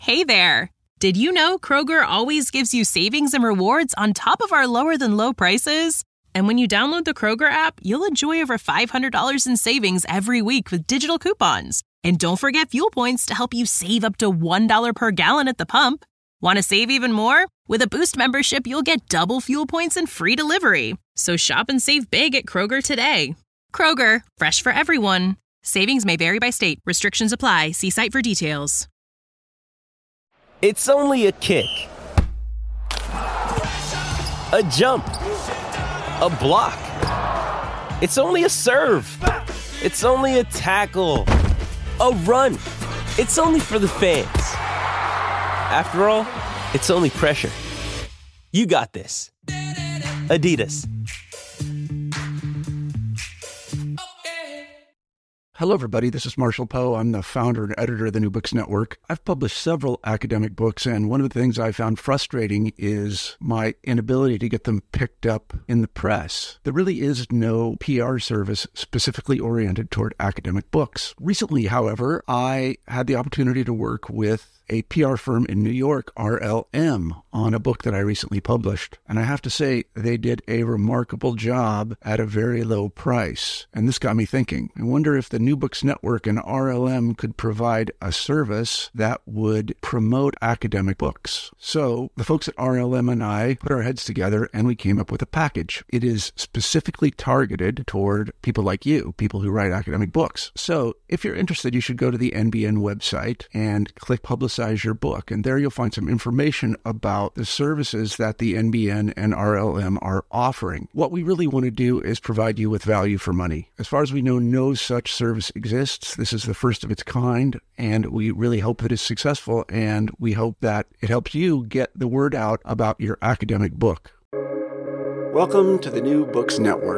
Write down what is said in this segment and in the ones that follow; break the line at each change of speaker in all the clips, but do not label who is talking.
Hey there! Did you know Kroger always gives you savings and rewards on top of our lower-than-low prices? And when you download the Kroger app, you'll enjoy over $500 in savings every week with digital coupons. And don't forget fuel points to help you save up to $1 per gallon at the pump. Want to save even more? With a Boost membership, you'll get double fuel points and free delivery. So shop and save big at Kroger today. Kroger, fresh for everyone. Savings may vary by state. Restrictions apply. See site for details.
It's only a kick, a jump, a block. It's only a serve. It's only a tackle, a run. It's only for the fans. After all, it's only pressure. You got this. Adidas.
Hello, everybody. This is Marshall Poe. I'm the founder and editor of the New Books Network. I've published several academic books, and one of the things I found frustrating is my inability to get them picked up in the press. There really is no PR service specifically oriented toward academic books. Recently, however, I had the opportunity to work with a PR firm in New York, RLM, on a book that I recently published. And I have to say, they did a remarkable job at a very low price. And this got me thinking. I wonder if the New Books Network and RLM could provide a service that would promote academic books. So the folks at RLM and I put our heads together and we came up with a package. It is specifically targeted toward people like you, people who write academic books. So if you're interested, you should go to the NBN website and click Publicize Your Book. And there you'll find some information about the services that the NBN and RLM are offering. What we really want to do is provide you with value for money. As far as we know, no such service exists. This is the first of its kind, and we really hope that it's successful, and we hope that it helps you get the word out about your academic book. Welcome to the New Books Network.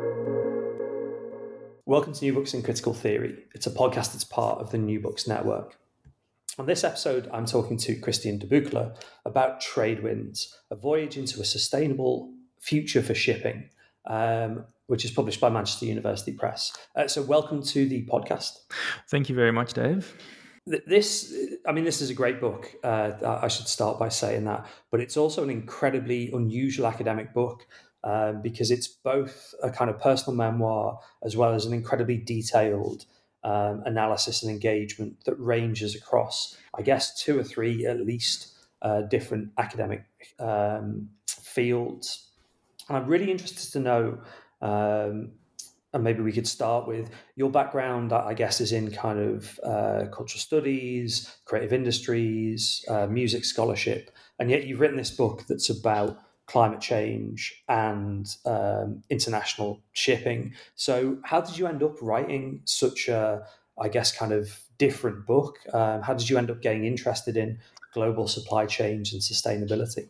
Welcome to New Books in Critical Theory. It's a podcast that's part of the New Books Network. On this episode, I'm talking to Christian de Buchler about Trade Winds, a voyage into a sustainable future for shipping, which is published by Manchester University Press. So welcome to the podcast.
Thank you very much, Dave.
This is a great book. I should start by saying that, but it's also an incredibly unusual academic book because it's both a kind of personal memoir as well as an incredibly detailed analysis and engagement that ranges across, I guess, 2 or 3 at least different academic fields. And I'm really interested to know, and maybe we could start with your background, I guess, is in kind of cultural studies, creative industries, music scholarship, and yet you've written this book that's about climate change and international shipping. So how did you end up writing such a, I guess, kind of different book? How did you end up getting interested in global supply chains and sustainability?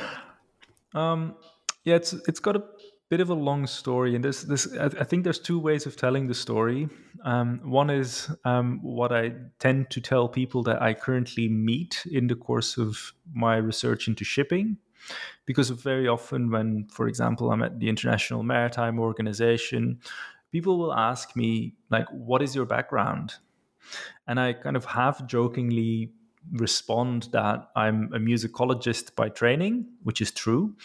It's got a bit of a long story, and I think there's 2 ways of telling the story. One is what I tend to tell people that I currently meet in the course of my research into shipping. Because very often when, for example, I'm at the International Maritime Organization, people will ask me, like, what is your background? And I kind of half jokingly respond that I'm a musicologist by training, which is true.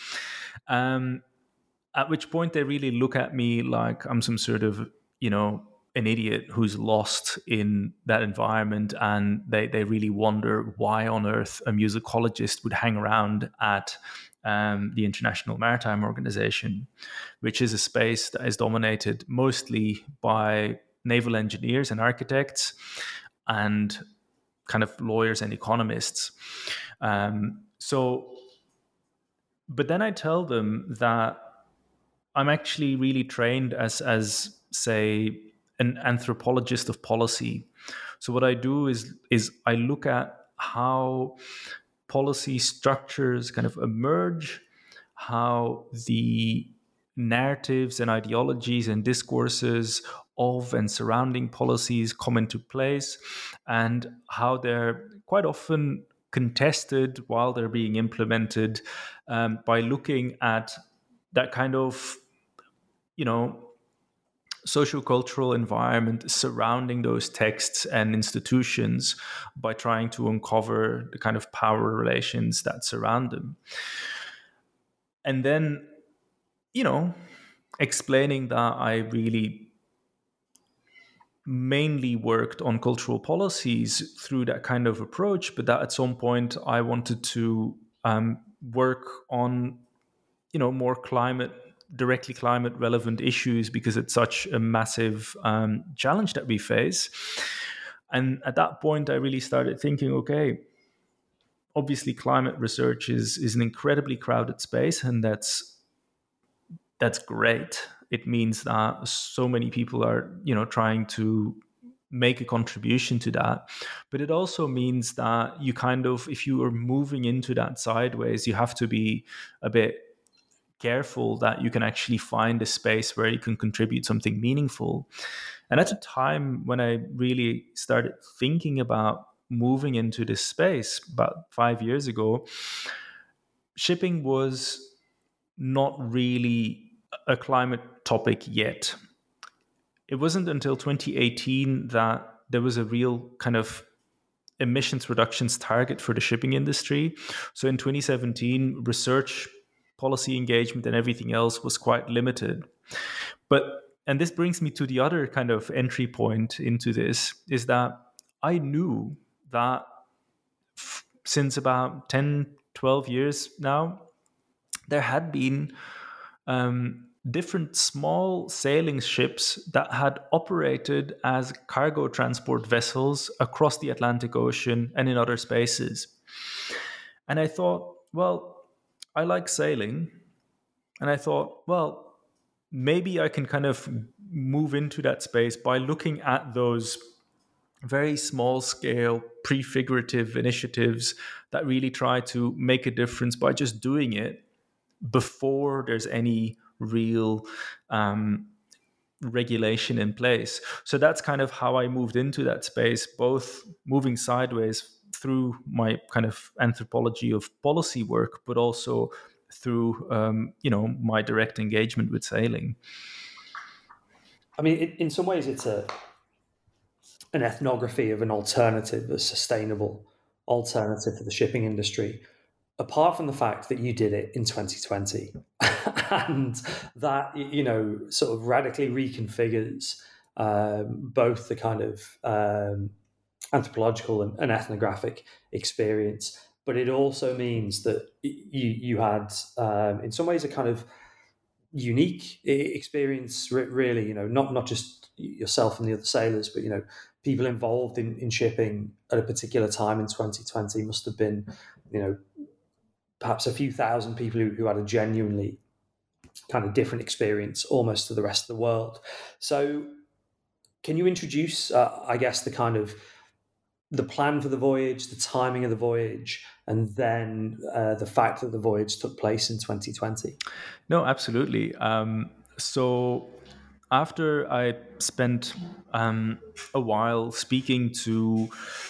At which point they really look at me like I'm some sort of, an idiot who's lost in that environment, and they really wonder why on earth a musicologist would hang around at the International Maritime Organization, which is a space that is dominated mostly by naval engineers and architects and kind of lawyers and economists. But then I tell them that I'm actually really trained as say, an anthropologist of policy. So what I do is I look at how policy structures kind of emerge, how the narratives and ideologies and discourses of and surrounding policies come into place, and how they're quite often contested while they're being implemented, by looking at that kind of, sociocultural environment surrounding those texts and institutions by trying to uncover the kind of power relations that surround them. And then, explaining that I really mainly worked on cultural policies through that kind of approach, but that at some point I wanted to work on, more directly climate relevant issues, because it's such a massive challenge that we face. And at that point, I really started thinking, okay, obviously climate research is an incredibly crowded space, and that's great. It means that so many people are, trying to make a contribution to that. But it also means that you kind of, if you are moving into that sideways, you have to be a bit careful that you can actually find a space where you can contribute something meaningful. And at a time when I really started thinking about moving into this space about 5 years ago, shipping was not really a climate topic yet. It wasn't until 2018 that there was a real kind of emissions reductions target for the shipping industry. So in 2017, research, policy engagement, and everything else was quite limited. And this brings me to the other kind of entry point into this, is that I knew that since about 10, 12 years now, there had been different small sailing ships that had operated as cargo transport vessels across the Atlantic Ocean and in other spaces. And I thought, well, I like sailing. And I thought, well, maybe I can kind of move into that space by looking at those very small scale prefigurative initiatives that really try to make a difference by just doing it before there's any real regulation in place. So that's kind of how I moved into that space, both moving sideways through my kind of anthropology of policy work, but also through my direct engagement with sailing.
I mean, in some ways, it's an ethnography of an alternative, a sustainable alternative for the shipping industry. Apart from the fact that you did it in 2020 and that, sort of radically reconfigures both the kind of anthropological and ethnographic experience, but it also means that you had, in some ways, a kind of unique experience, really, not just yourself and the other sailors, but, people involved in shipping at a particular time in 2020 must have been, perhaps a few thousand people who had a genuinely kind of different experience almost to the rest of the world. So can you introduce, I guess, the kind of the plan for the voyage, the timing of the voyage, and then the fact that the voyage took place in 2020?
No, absolutely. So after I spent a while speaking to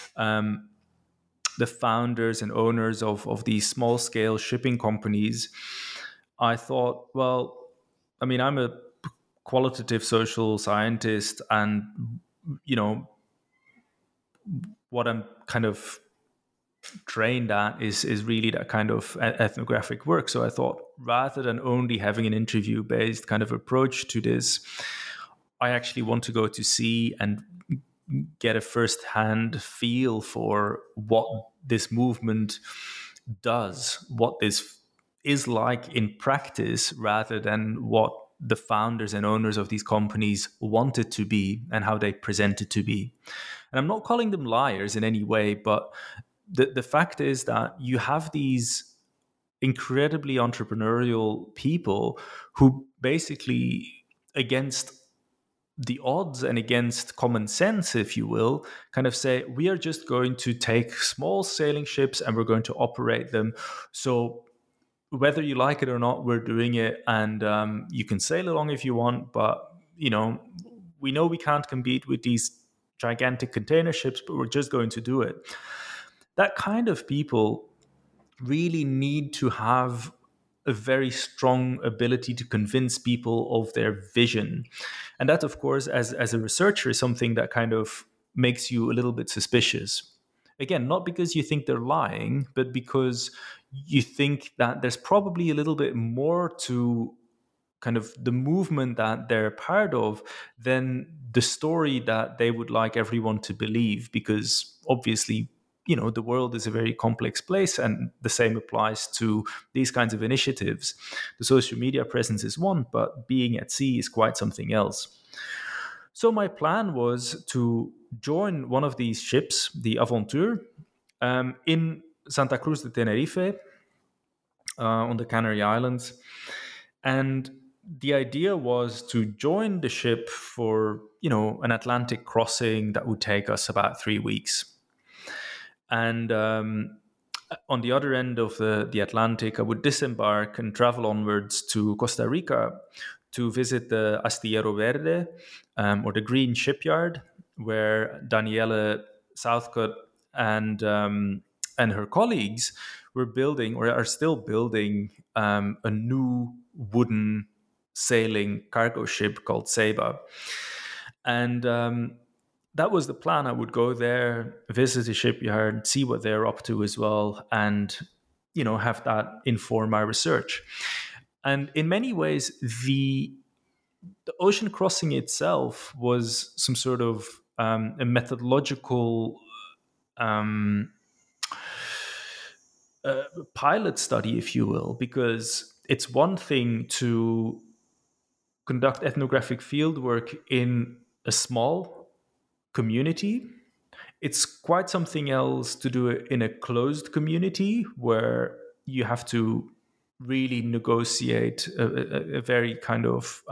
the founders and owners of these small-scale shipping companies, I thought, well, I mean, I'm a qualitative social scientist, and, what I'm kind of trained at is really that kind of ethnographic work. So I thought, rather than only having an interview-based kind of approach to this, I actually want to go to sea and get a first-hand feel for what this movement does, what this is like in practice, rather than what the founders and owners of these companies want it to be and how they present it to be. And I'm not calling them liars in any way, but the fact is that you have these incredibly entrepreneurial people who basically, against the odds and against common sense, if you will, kind of say, we are just going to take small sailing ships and we're going to operate them. So whether you like it or not, we're doing it, and you can sail along if you want, but we know we can't compete with these gigantic container ships, but we're just going to do it. That kind of people really need to have a very strong ability to convince people of their vision. And that, of course, as a researcher, is something that kind of makes you a little bit suspicious. Again, not because you think they're lying, but because you think that there's probably a little bit more to kind of the movement that they're part of than the story that they would like everyone to believe. Because obviously, the world is a very complex place, and the same applies to these kinds of initiatives. The social media presence is one, but being at sea is quite something else. So my plan was to join one of these ships, the Aventure, in Santa Cruz de Tenerife, on the Canary Islands. And the idea was to join the ship for, an Atlantic crossing that would take us about 3 weeks. And on the other end of the Atlantic, I would disembark and travel onwards to Costa Rica to visit the Astillero Verde, or the Green Shipyard, where Daniele Southcott and her colleagues were building, or are still building, a new wooden sailing cargo ship called Ceiba. And that was the plan. I would go there, visit the shipyard, see what they're up to as well, and have that inform my research. And in many ways, the ocean crossing itself was some sort of a methodological pilot study, if you will, because it's one thing to conduct ethnographic fieldwork in a small community. It's quite something else to do it in a closed community where you have to really negotiate a very kind of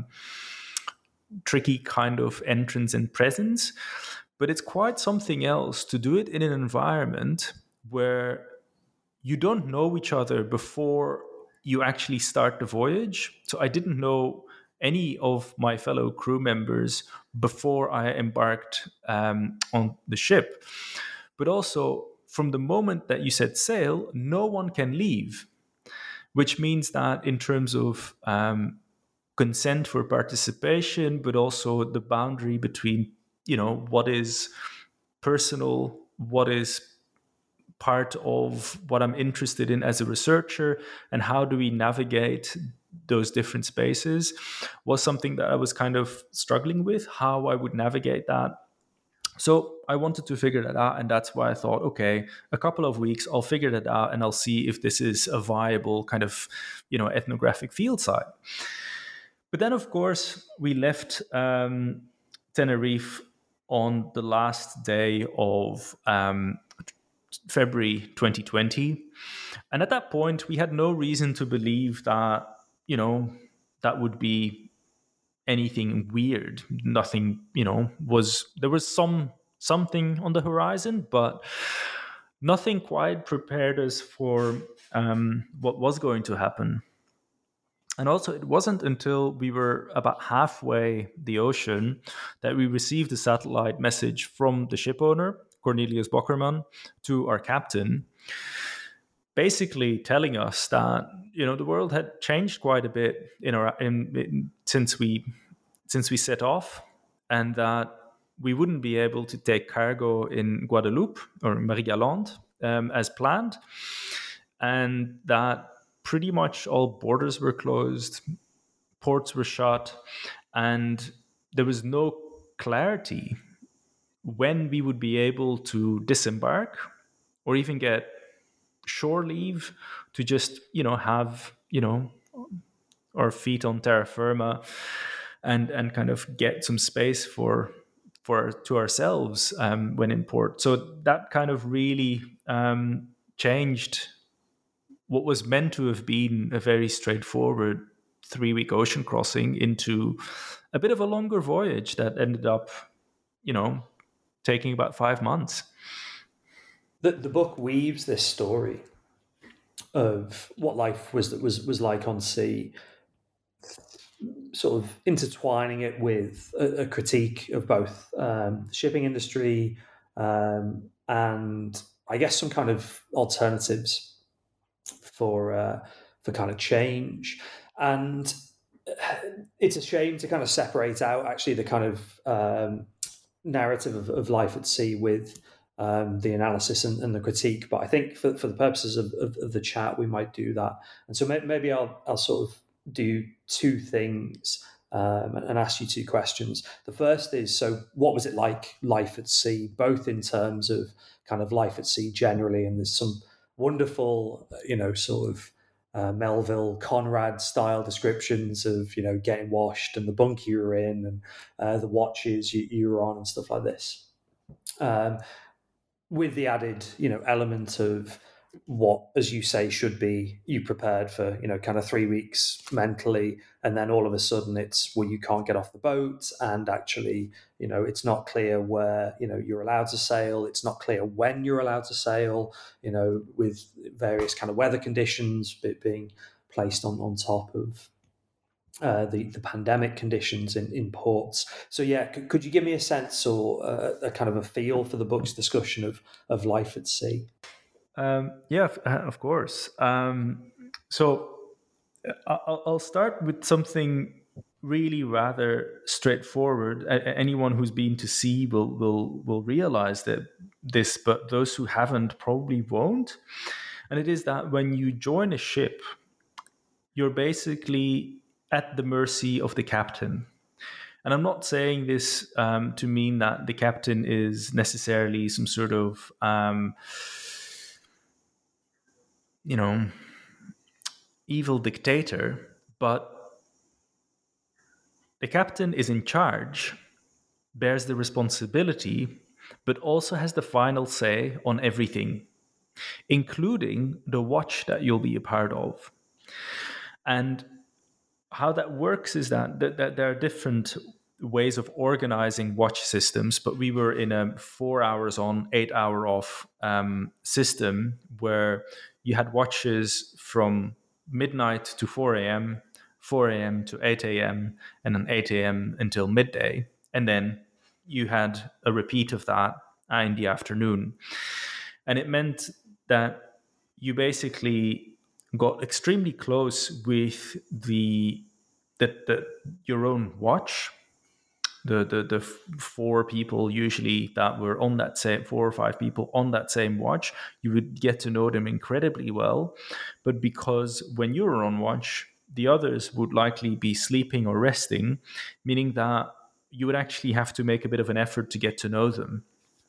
tricky kind of entrance and presence. But it's quite something else to do it in an environment where you don't know each other before you actually start the voyage. So I didn't know any of my fellow crew members before I embarked on the ship. But also, from the moment that you set sail, no one can leave, which means that in terms of consent for participation, but also the boundary between, what is personal, what is part of what I'm interested in as a researcher, and how do we navigate those different spaces, was something that I was kind of struggling with, how I would navigate that. So I wanted to figure that out, and that's why I thought, okay, a couple of weeks, I'll figure that out, and I'll see if this is a viable kind of, ethnographic field site. But then, of course, we left Tenerife on the last day of February 2020. And at that point, we had no reason to believe that, that would be anything weird. Nothing, there was something on the horizon, but nothing quite prepared us for what was going to happen. And also, it wasn't until we were about halfway the ocean that we received a satellite message from the ship owner, Cornelius Bockerman, to our captain, basically telling us that the world had changed quite a bit since we set off, and that we wouldn't be able to take cargo in Guadeloupe or Marie-Galante as planned, and that pretty much all borders were closed, ports were shut, and there was no clarity when we would be able to disembark or even get shore leave to just, have, our feet on terra firma and kind of get some space to ourselves when in port. So that kind of really changed what was meant to have been a very straightforward 3-week ocean crossing into a bit of a longer voyage that ended up, taking about 5 months.
The book weaves this story of what life was like on sea, sort of intertwining it with a critique of both the shipping industry and I guess some kind of alternatives for kind of change. And it's a shame to kind of separate out actually the kind of narrative of life at sea with the analysis and the critique. But I think for the purposes of the chat, we might do that. And so maybe I'll sort of do two things and ask you two questions. The first is, so what was it like life at sea, both in terms of kind of life at sea generally, and there's some wonderful, sort of Melville Conrad style descriptions of, getting washed and the bunk you were in and the watches you were on and stuff like this. With the added, element of what, as you say, should be you prepared for, kind of 3 weeks mentally, and then all of a sudden it's, well, you can't get off the boat, and actually, it's not clear where, you're allowed to sail. It's not clear when you're allowed to sail, with various kind of weather conditions being placed on top of the pandemic conditions in ports. So yeah, could you give me a sense or a kind of a feel for the book's discussion of life at sea?
Yeah, of course. So I'll start with something really rather straightforward. Anyone who's been to sea will realize that this, but those who haven't probably won't. And it is that when you join a ship, you're basically at the mercy of the captain. And I'm not saying this to mean that the captain is necessarily some sort of evil dictator, but the captain is in charge, bears the responsibility, but also has the final say on everything, including the watch that you'll be a part of. And how that works is that there are different ways of organizing watch systems, but we were in a 4 hours on, 8 hour off system where you had watches from midnight to 4 a.m., 4 a.m. to 8 a.m., and then 8 a.m. until midday. And then you had a repeat of that in the afternoon. And it meant that you basically got extremely close with your own watch. The four people usually that were on that same, 4 or 5 people on that same watch, you would get to know them incredibly well. But because when you were on watch, the others would likely be sleeping or resting, meaning that you would actually have to make a bit of an effort to get to know them.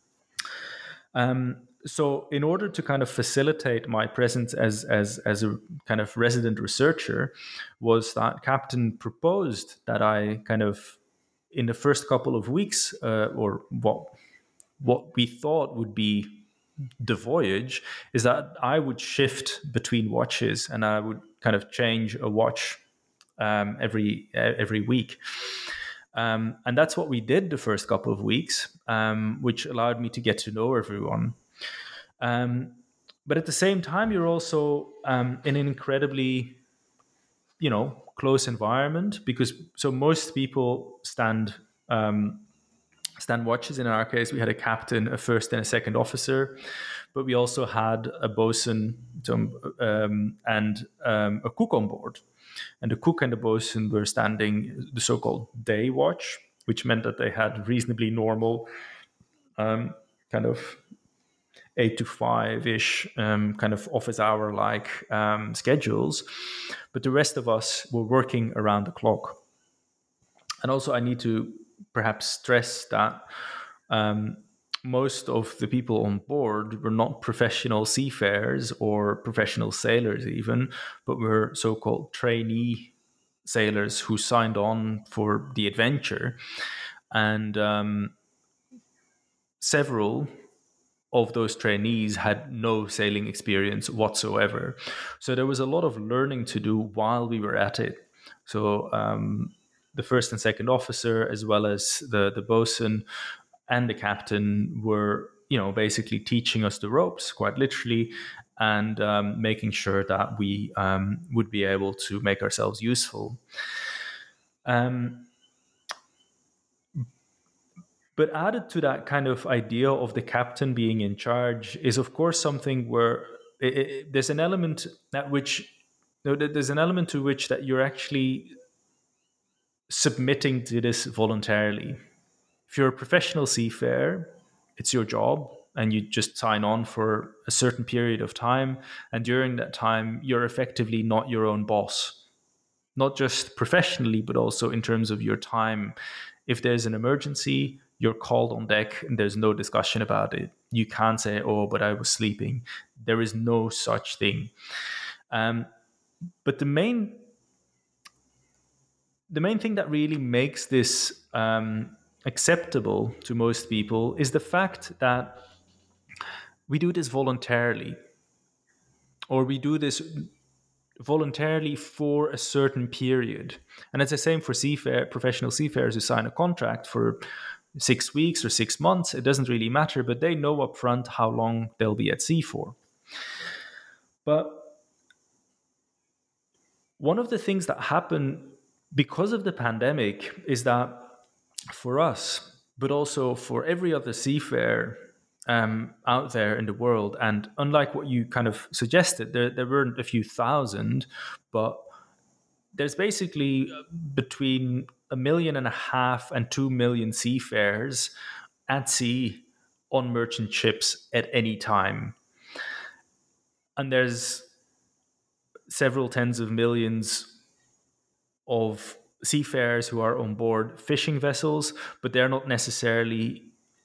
So in order to kind of facilitate my presence as a kind of resident researcher, was that Captain proposed that I kind of, in the first couple of weeks, or what we thought would be the voyage, is that I would shift between watches and I would kind of change a watch every week. And that's what we did the first couple of weeks, which allowed me to get to know everyone. But at the same time, you're also in an incredibly, close environment, because so most people stand watches. In our case, we had a captain, a first and a second officer, but we also had a bosun and a cook on board. And the cook and the bosun were standing the so-called day watch, which meant that they had reasonably normal kind of 8 to 5-ish kind of office hour-like schedules. But the rest of us were working around the clock. And also I need to perhaps stress that most of the people on board were not professional seafarers or professional sailors even, but were so-called trainee sailors who signed on for the adventure. And several of those trainees had no sailing experience whatsoever. So there was a lot of learning to do while we were at it. So the first and second officer, as well as the bosun and the captain, were, basically teaching us the ropes, quite literally, and making sure that we would be able to make ourselves useful. But added to that kind of idea of the captain being in charge is, of course, something where there's an element at which no, there's an element to which that you're actually submitting to this voluntarily. If you're a professional seafarer, it's your job and you just sign on for a certain period of time. And during that time, you're effectively not your own boss, not just professionally, but also in terms of your time. If there's an emergency, you're called on deck and there's no discussion about it. You can't say, oh, but I was sleeping. There is no such thing. But the main thing that really makes this acceptable to most people is the fact that we do this voluntarily, or we do this voluntarily for a certain period. And it's the same for professional seafarers who sign a contract for 6 weeks or 6 months. It doesn't really matter, but they know upfront how long they'll be at sea for. But one of the things that happened because of the pandemic is that for us, but also for every other seafarer out there in the world, and unlike what you kind of suggested, there weren't a few thousand, but there's basically between 1.5 million and 2 million seafarers at sea on merchant ships at any time. And there's several tens of millions of seafarers who are on board fishing vessels, but they're not necessarily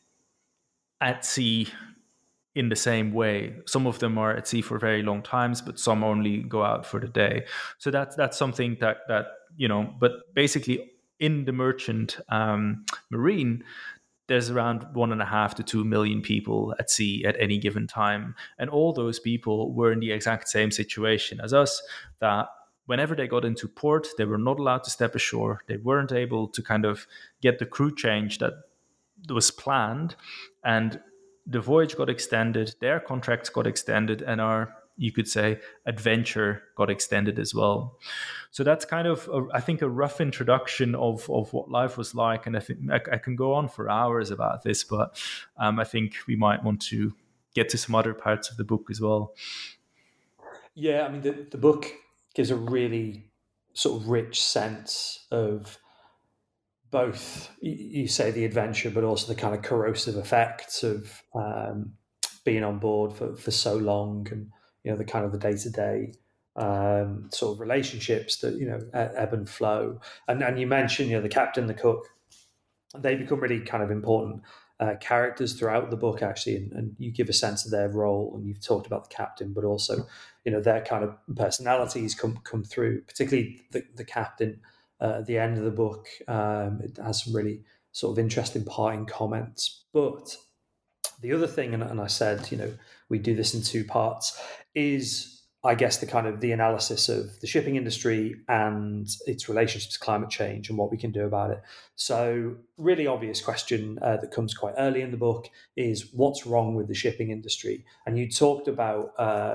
at sea in the same way. Some of them are at sea for very long times, but some only go out for the day. So that's something that but basically in the merchant marine, there's around 1.5 to 2 million people at sea at any given time. And all those people were in the exact same situation as us, that whenever they got into port, they were not allowed to step ashore. They weren't able to kind of get the crew change that was planned. And the voyage got extended, their contracts got extended, and our, you could say, adventure got extended as well. So that's kind of, I think, a rough introduction of what life was like. And I think I can go on for hours about this, but I think we might want to get to some other parts of the book as well.
Yeah, I mean, the book gives a really sort of rich sense of both, you say, the adventure, but also the kind of corrosive effects of being on board for so long, and the kind of the day-to-day sort of relationships that ebb and flow. And you mentioned the captain, the cook, they become really kind of important characters throughout the book, actually, and you give a sense of their role. And you've talked about the captain, but also their kind of personalities come through, particularly the captain. At the end of the book, it has some really sort of interesting parting comments. But the other thing, and I said, we do this in 2 parts, is, I guess, the kind of the analysis of the shipping industry and its relationship to climate change and what we can do about it. So, really obvious question that comes quite early in the book is, what's wrong with the shipping industry? And you talked about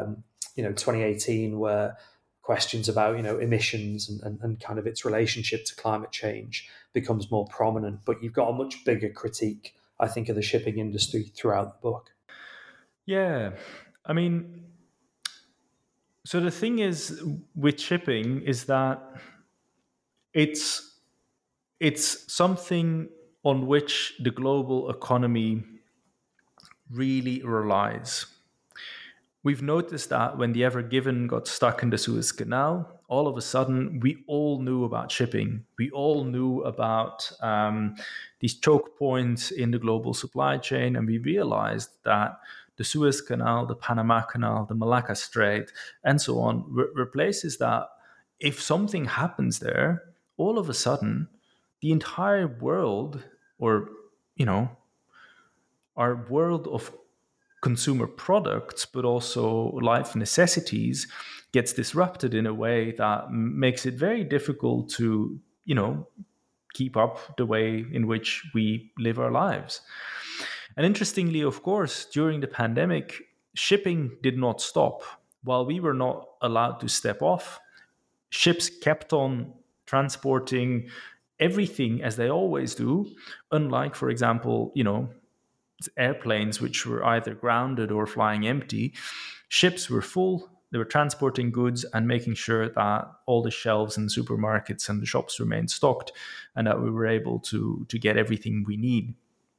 2018, where questions about emissions and kind of its relationship to climate change becomes more prominent. But you've got a much bigger critique, I think, of the shipping industry throughout the book.
Yeah, I mean, so the thing is with shipping is that it's something on which the global economy really relies. We've noticed that when the Ever Given got stuck in the Suez Canal, all of a sudden we all knew about shipping. We all knew about these choke points in the global supply chain, and we realized that the Suez Canal, the Panama Canal, the Malacca Strait, and so on were places that if something happens there, all of a sudden the entire world, or our world of consumer products, but also life necessities, gets disrupted in a way that makes it very difficult to, keep up the way in which we live our lives. And interestingly, of course, during the pandemic, shipping did not stop. While we were not allowed to step off, ships kept on transporting everything as they always do, unlike, for example, airplanes which were either grounded or flying empty. Ships were full, They were transporting goods and making sure that all the shelves in supermarkets and the shops remained stocked, and that we were able to get everything we need.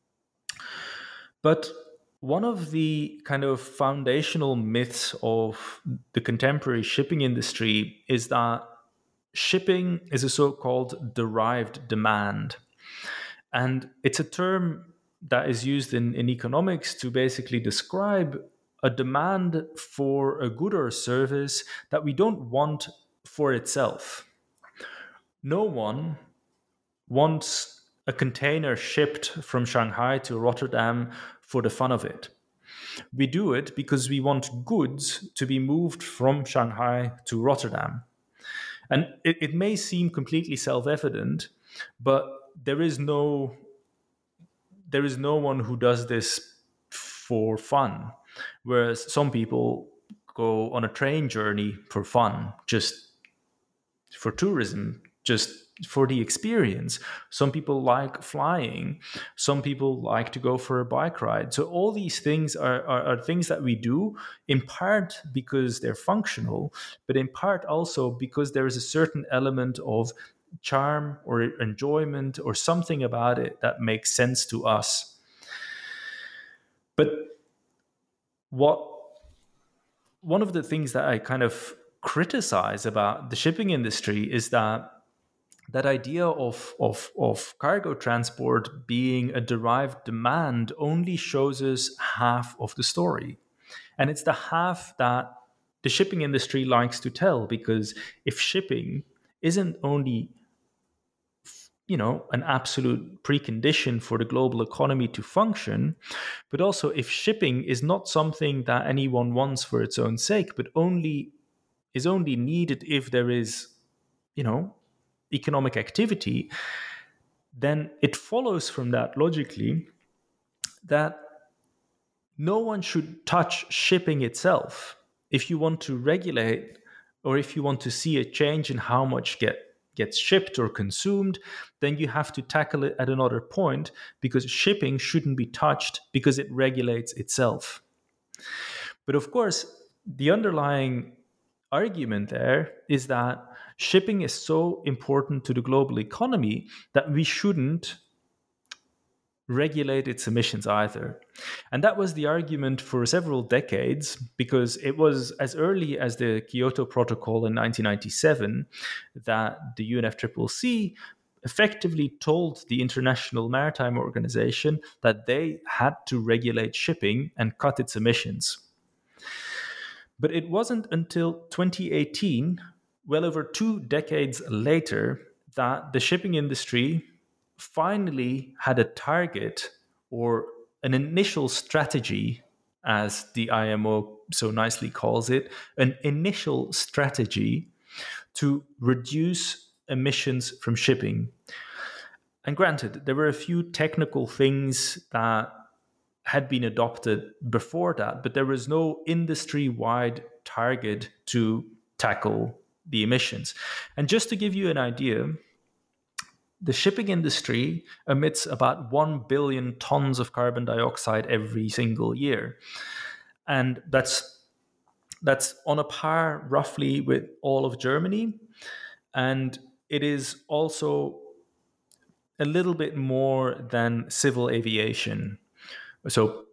But one of the kind of foundational myths of the contemporary shipping industry is that shipping is a so-called derived demand. And it's a term that is used in economics to basically describe a demand for a good or service that we don't want for itself. No one wants a container shipped from Shanghai to Rotterdam for the fun of it. We do it because we want goods to be moved from Shanghai to Rotterdam. And it may seem completely self-evident, but there is no one who does this for fun. Whereas some people go on a train journey for fun, just for tourism, just for the experience. Some people like flying. Some people like to go for a bike ride. So all these things are things that we do in part because they're functional, but in part also because there is a certain element of charm or enjoyment or something about it that makes sense to us. But one of the things that I kind of criticize about the shipping industry is that idea of cargo transport being a derived demand only shows us half of the story. And it's the half that the shipping industry likes to tell, because if shipping isn't only an absolute precondition for the global economy to function, but also if shipping is not something that anyone wants for its own sake, but is only needed if there is, economic activity, then it follows from that logically that no one should touch shipping itself. If you want to regulate, or if you want to see a change in how much gets shipped or consumed, then you have to tackle it at another point, because shipping shouldn't be touched because it regulates itself. But of course, the underlying argument there is that shipping is so important to the global economy that we shouldn't regulate its emissions either. And that was the argument for several decades, because it was as early as the Kyoto Protocol in 1997 that the UNFCCC effectively told the International Maritime Organization that they had to regulate shipping and cut its emissions. But it wasn't until 2018, well over 2 decades later, that the shipping industry finally had a target, or an initial strategy, as the IMO so nicely calls it, an initial strategy to reduce emissions from shipping. And granted, there were a few technical things that had been adopted before that, but there was no industry-wide target to tackle the emissions. And just to give you an idea, the shipping industry emits about 1 billion tons of carbon dioxide every single year. And that's on a par roughly with all of Germany. And it is also a little bit more than civil aviation. So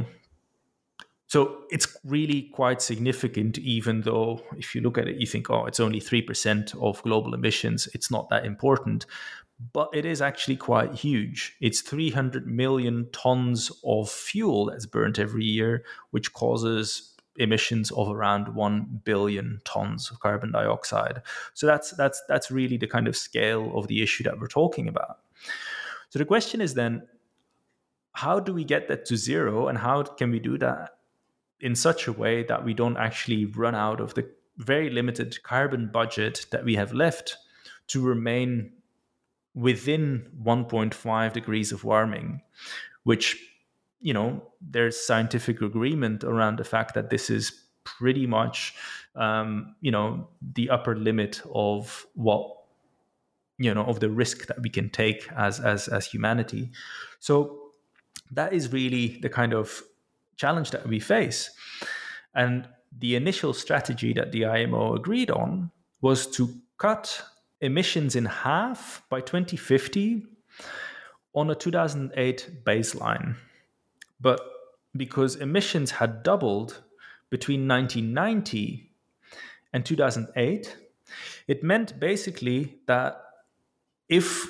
it's really quite significant, even though if you look at it, you think, oh, it's only 3% of global emissions. It's not that important. But it is actually quite huge. It's 300 million tons of fuel that's burnt every year, which causes emissions of around 1 billion tons of carbon dioxide. So that's really the kind of scale of the issue that we're talking about. So the question is then, how do we get that to zero, and how can we do that in such a way that we don't actually run out of the very limited carbon budget that we have left to remain within 1.5 degrees of warming, which, there's scientific agreement around the fact that this is pretty much, the upper limit of what, of the risk that we can take as humanity. So that is really the kind of challenge that we face. And the initial strategy that the IMO agreed on was to cut emissions in half by 2050 on a 2008 baseline. But because emissions had doubled between 1990 and 2008, it meant basically that if,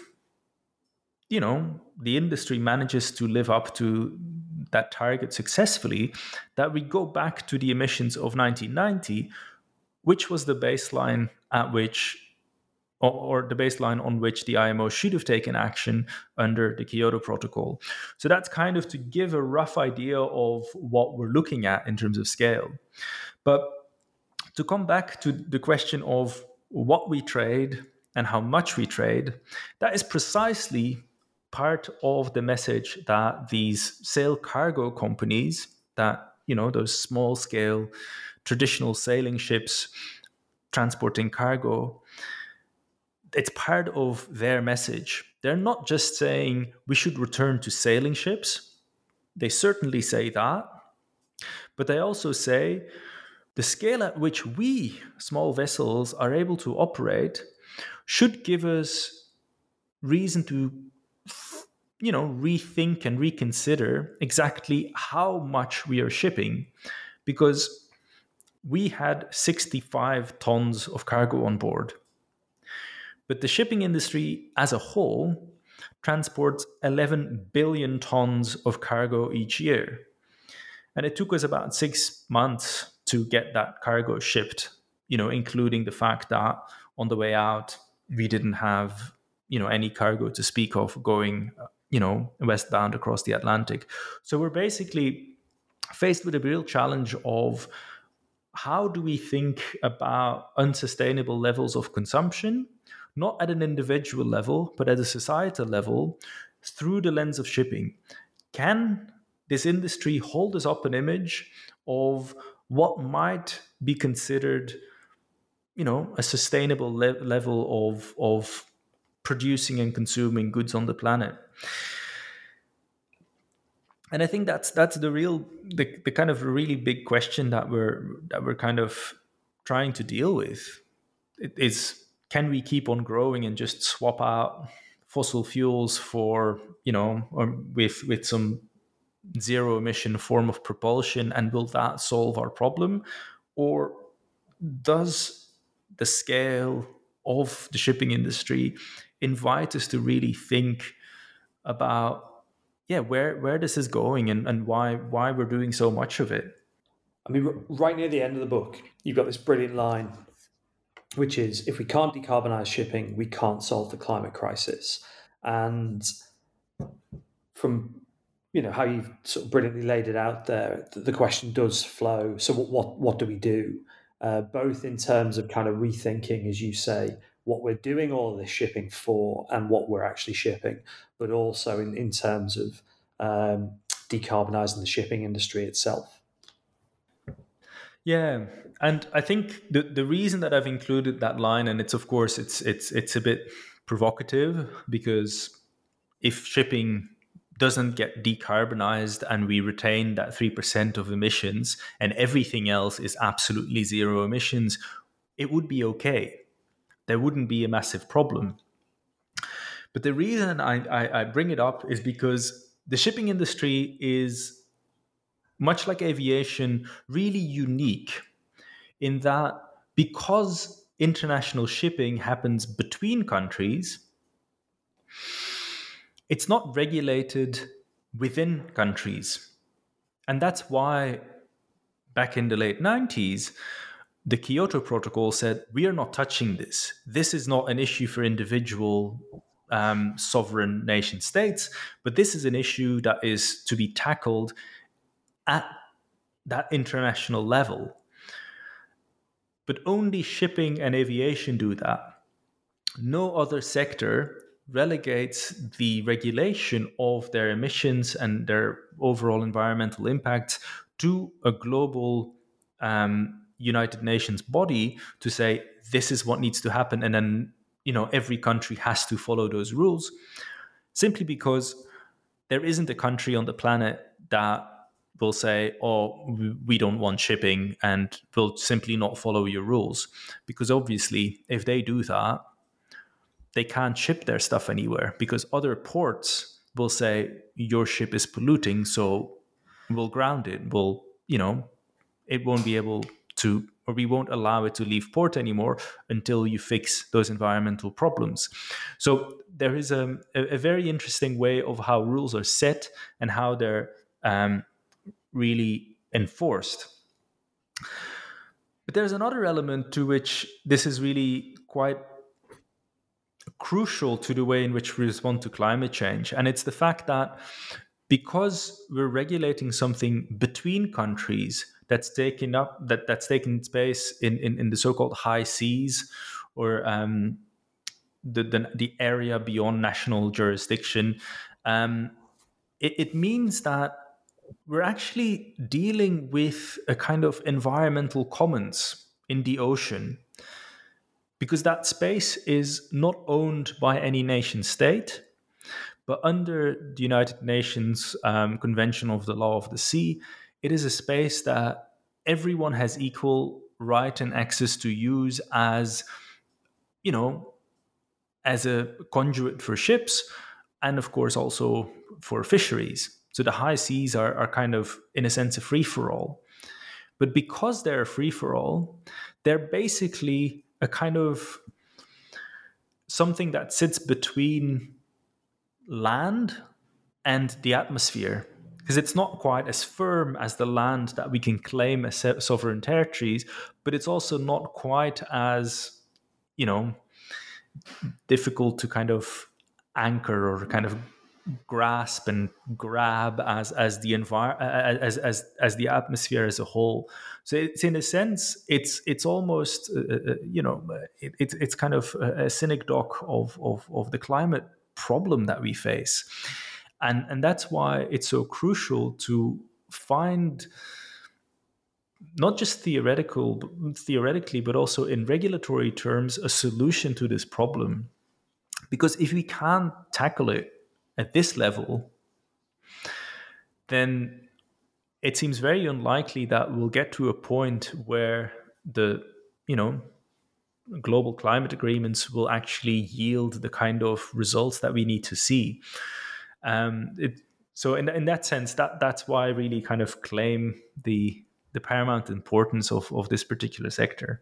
the industry manages to live up to that target successfully, that we go back to the emissions of 1990, which was the baseline at which, or the baseline on which the IMO should have taken action under the Kyoto Protocol. So that's kind of to give a rough idea of what we're looking at in terms of scale. But to come back to the question of what we trade and how much we trade, that is precisely part of the message that these sail cargo companies, that, those small scale traditional sailing ships transporting cargo, it's part of their message. They're not just saying we should return to sailing ships. They certainly say that, but they also say the scale at which we, small vessels, are able to operate should give us reason to rethink and reconsider exactly how much we are shipping, because we had 65 tons of cargo on board. But the shipping industry as a whole transports 11 billion tons of cargo each year. And it took us about 6 months to get that cargo shipped, including the fact that on the way out, we didn't have, any cargo to speak of going, westbound across the Atlantic. So we're basically faced with a real challenge of how do we think about unsustainable levels of consumption, not at an individual level, but at a societal level, through the lens of shipping. Can this industry hold us up an image of what might be considered, a sustainable level of producing and consuming goods on the planet? And I think that's the kind of really big question that we're kind of trying to deal with. It is, can we keep on growing and just swap out fossil fuels for, or with some zero emission form of propulsion, and will that solve our problem? Or does the scale of the shipping industry invite us to really think about where this is going and why we're doing so much of it?
I mean, right near the end of the book, you've got this brilliant line, which is, if we can't decarbonize shipping, we can't solve the climate crisis. And from how you've sort of brilliantly laid it out there, the question does flow. So what do we do? Both in terms of kind of rethinking, as you say, what we're doing all of this shipping for and what we're actually shipping, but also in terms of decarbonizing the shipping industry itself.
Yeah, and I think the reason that I've included that line, and it's of course it's a bit provocative, because if shipping doesn't get decarbonized and we retain that 3% of emissions and everything else is absolutely zero emissions, it would be okay. There wouldn't be a massive problem. But the reason I bring it up is because the shipping industry is, much like aviation, really unique in that because international shipping happens between countries, it's not regulated within countries. And that's why back in the late 90s, the Kyoto Protocol said, we are not touching this. This is not an issue for individual sovereign nation states, but this is an issue that is to be tackled at that international level. But only shipping and aviation do that. No other sector relegates the regulation of their emissions and their overall environmental impacts to a global United Nations body to say, this is what needs to happen. And then, every country has to follow those rules, simply because there isn't a country on the planet that, will say, oh, we don't want shipping and will simply not follow your rules. Because obviously, if they do that, they can't ship their stuff anywhere, because other ports will say your ship is polluting, so we'll ground it. It won't be able to, or we won't allow it to leave port anymore until you fix those environmental problems. So there is a very interesting way of how rules are set and how they're really enforced. But there's another element to which this is really quite crucial to the way in which we respond to climate change. And it's the fact that because we're regulating something between countries that's taken space in the so-called high seas, or the area beyond national jurisdiction, it means that we're actually dealing with a kind of environmental commons in the ocean, because that space is not owned by any nation state, but under the United Nations Convention of the Law of the Sea, it is a space that everyone has equal right and access to use as, as a conduit for ships, and of course also for fisheries. So the high seas are kind of, in a sense, a free-for-all. But because they're a free-for-all, they're basically a kind of something that sits between land and the atmosphere, because it's not quite as firm as the land that we can claim as sovereign territories, but it's also not quite as, difficult to kind of anchor or kind of grasp and grab as the as the atmosphere as a whole. So it's, in a sense, it's almost it's kind of a synecdoche of the climate problem that we face, and that's why it's so crucial to find, not just theoretically, but also in regulatory terms, a solution to this problem. Because if we can't tackle it at this level, then it seems very unlikely that we'll get to a point where the global climate agreements will actually yield the kind of results that we need to see. So in that sense, that's why I really kind of claim the paramount importance of this particular sector.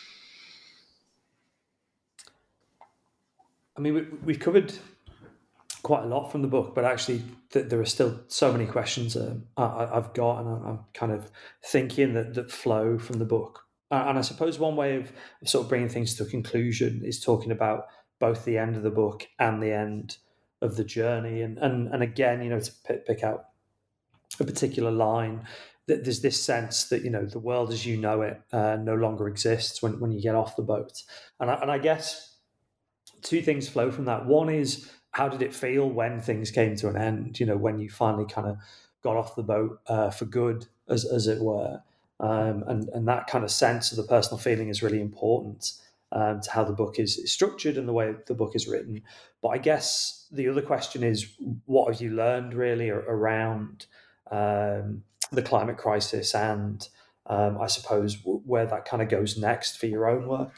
I mean, we've covered quite a lot from the book, but actually there are still so many questions I've got, and I'm kind of thinking that flow from the book. And I suppose one way of sort of bringing things to a conclusion is talking about both the end of the book and the end of the journey. And again, to pick out a particular line, that there's this sense that, the world as you know it no longer exists when you get off the boat. And I guess two things flow from that. One is, how did it feel when things came to an end? When you finally kind of got off the boat for good, as it were. And that kind of sense of the personal feeling is really important to how the book is structured and the way the book is written. But I guess the other question is, what have you learned really around the climate crisis, and I suppose where that kind of goes next for your own work?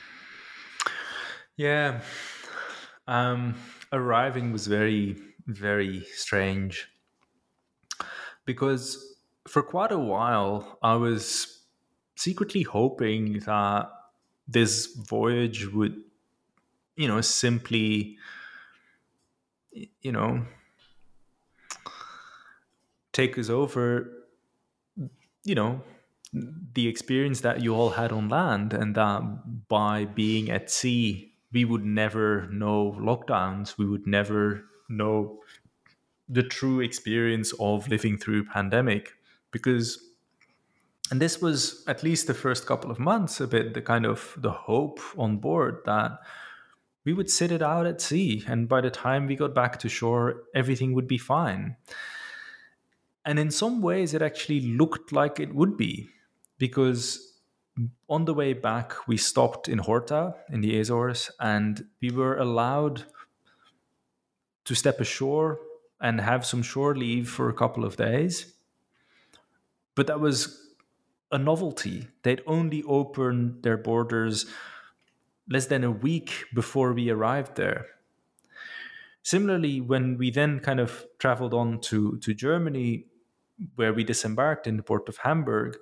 Yeah. Arriving was very, very strange, because for quite a while I was secretly hoping that this voyage would, simply, take us over, the experience that you all had on land, and that by being at sea, we would never know lockdowns. We would never know the true experience of living through a pandemic. And this was, at least the first couple of months, a bit the hope on board that we would sit it out at sea, and by the time we got back to shore, everything would be fine. And in some ways, it actually looked like it would be, because on the way back, we stopped in Horta in the Azores, and we were allowed to step ashore and have some shore leave for a couple of days. but that was a novelty. They'd only opened their borders less than a week before we arrived there. Similarly, when we then kind of traveled on to Germany, where we disembarked in the port of Hamburg,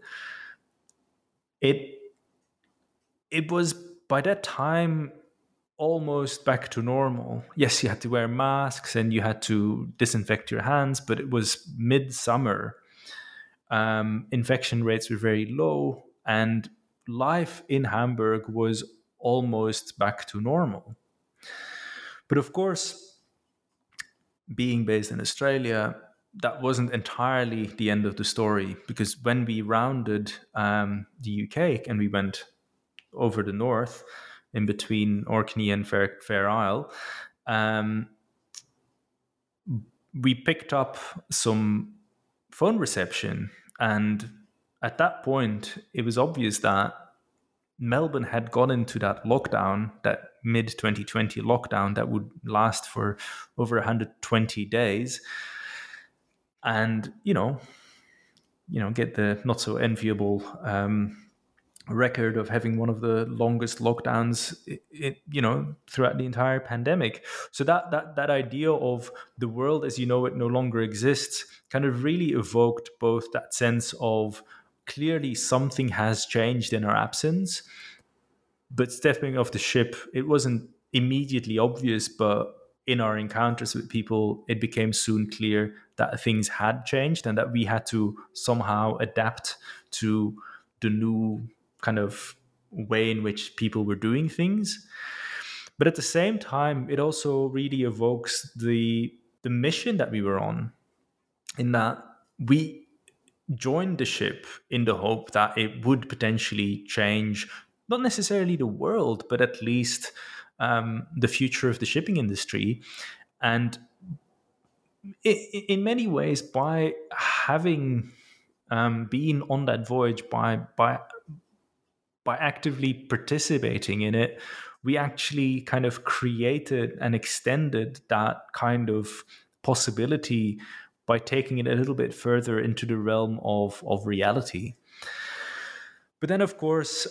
it was by that time almost back to normal. Yes, you had to wear masks and you had to disinfect your hands, but it was midsummer. Infection rates were very low, and life in Hamburg was almost back to normal. But of course, being based in Australia, that wasn't entirely the end of the story, because when we rounded the UK and we went over the north in between Orkney and Fair Isle, we picked up some phone reception. And at that point, it was obvious that Melbourne had gone into that lockdown, that mid-2020 lockdown that would last for over 120 days. And, get the not so enviable record of having one of the longest lockdowns, throughout the entire pandemic. So that idea of the world as you know it no longer exists kind of really evoked both that sense of clearly something has changed in our absence, but stepping off the ship, it wasn't immediately obvious, but in our encounters with people, it became soon clear that things had changed and that we had to somehow adapt to the new kind of way in which people were doing things. But at the same time, it also really evokes the mission that we were on, in that we joined the ship in the hope that it would potentially change, not necessarily the world, but at least the future of the shipping industry. And in many ways, by having been on that voyage, by actively participating in it, we actually kind of created and extended that kind of possibility by taking it a little bit further into the realm of reality. But then, of course,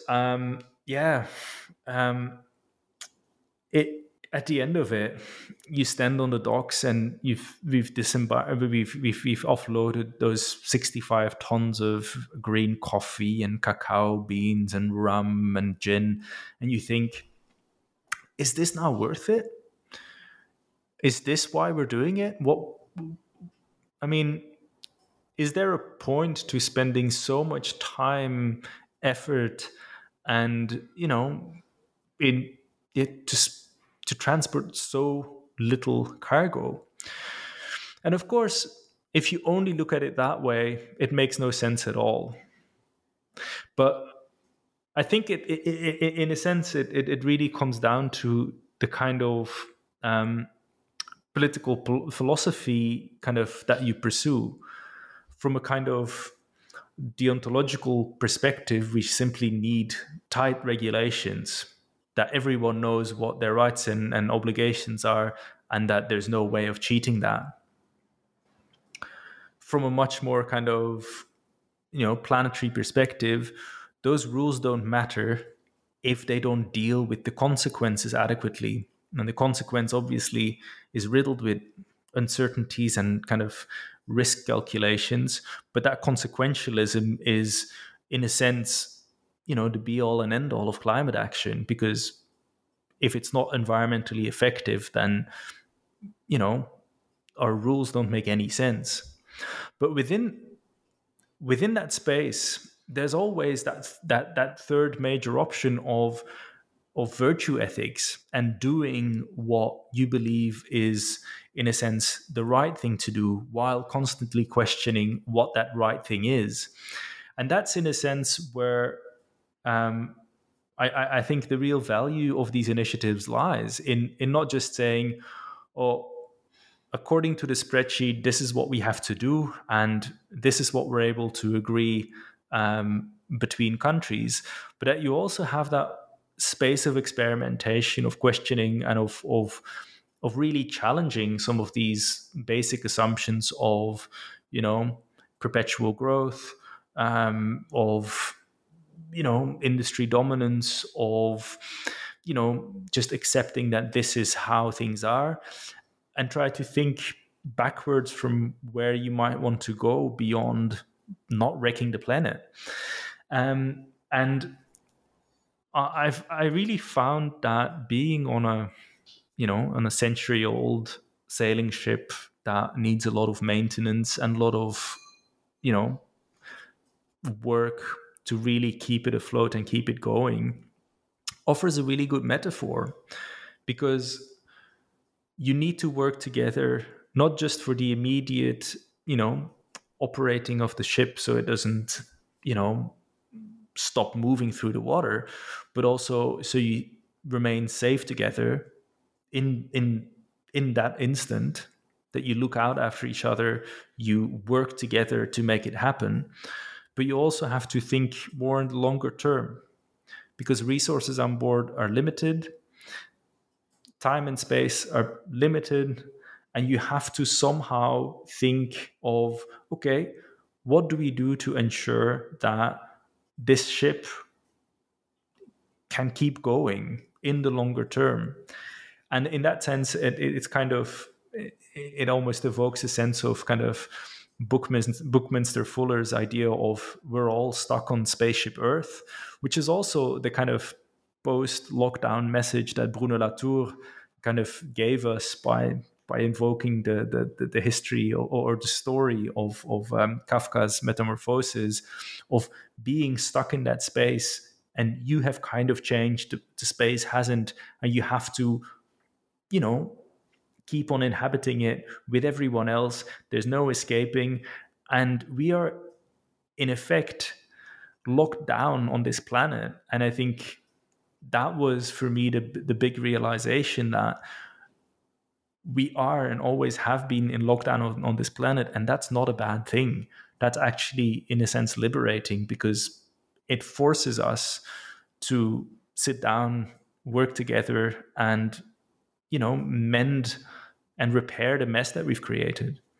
at the end of it, you stand on the docks and we've offloaded those 65 tons of green coffee and cacao beans and rum and gin, and you think, is this now worth it? Is this why we're doing it? Is there a point to spending so much time, effort, and to transport so little cargo? And of course, if you only look at it that way, it makes no sense at all. But I think it in a sense, it really comes down to the kind of political philosophy kind of that you pursue. From a kind of deontological perspective, we simply need tight regulations, that everyone knows what their rights and obligations are, and that there's no way of cheating that. From a much more kind of, planetary perspective, those rules don't matter if they don't deal with the consequences adequately. And the consequence obviously is riddled with uncertainties and kind of risk calculations, but that consequentialism is, in a sense, the be all and end all of climate action, because if it's not environmentally effective, then our rules don't make any sense. But within that space, there's always that third major option of virtue ethics and doing what you believe is, in a sense, the right thing to do, while constantly questioning what that right thing is. And that's, in a sense, where I think the real value of these initiatives lies in not just saying, according to the spreadsheet, this is what we have to do, and this is what we're able to agree between countries, but that you also have that space of experimentation, of questioning, and of really challenging some of these basic assumptions of, perpetual growth, of industry dominance, of just accepting that this is how things are, and try to think backwards from where you might want to go beyond not wrecking the planet. And I really found that being on a century-old sailing ship that needs a lot of maintenance and a lot of work to really keep it afloat and keep it going offers a really good metaphor, because you need to work together, not just for the immediate operating of the ship so it doesn't stop moving through the water, but also so you remain safe together in that instant, that you look out after each other, you work together to make it happen. But you also have to think more in the longer term, because resources on board are limited, time and space are limited, and you have to somehow think of, okay, what do we do to ensure that this ship can keep going in the longer term? And in that sense, it's kind of, it almost evokes a sense of kind of Buckminster Fuller's idea of we're all stuck on spaceship Earth, which is also the kind of post-lockdown message that Bruno Latour kind of gave us by invoking the history or the story of Kafka's Metamorphosis, of being stuck in that space, and you have kind of changed, the space hasn't, and you have to keep on inhabiting it with everyone else. There's no escaping, and we are in effect locked down on this planet. And I think that was for me the big realization, that we are and always have been in lockdown on this planet, and that's not a bad thing. That's actually, in a sense, liberating, because it forces us to sit down, work together, and mend and repair the mess that we've created.